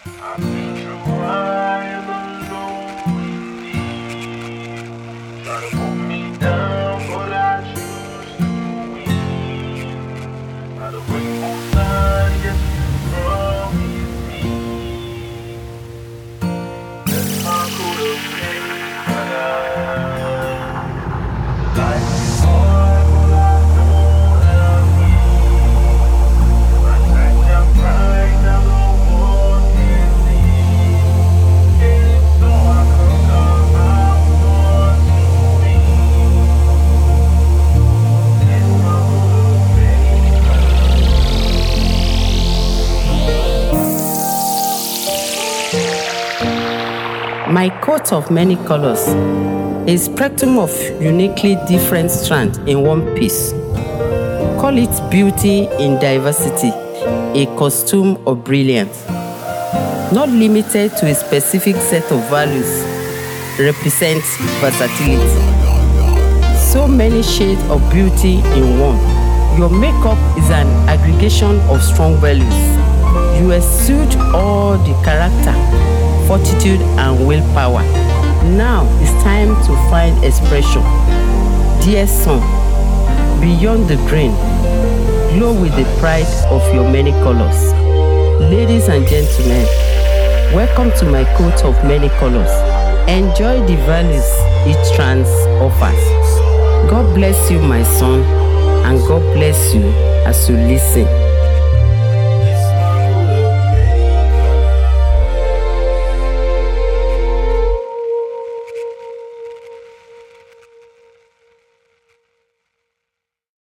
I've been through high and low indeed. Try to pull me down, but I choose to win. By the grateful sun, yes, you promised me. That's my coat of pain, but life is hard, but I know that I win. My times are bright, now the world can see. And so I conquer my thoughts to win. That's my coat of pain, My coat of many colors, a spectrum of uniquely different strands in one piece. Call it beauty in diversity, a costume of brilliance. Not limited to a specific set of values, represents versatility. So many shades of beauty in one. Your makeup is an aggregation of strong values. You exude all the character, fortitude, and willpower. Now it's time to find expression. Dear son, beyond the grain, glow with the pride of your many colors. Ladies and gentlemen, welcome to my coat of many colors. Enjoy the values each trans offers. God bless you, my son, and God bless you as you listen.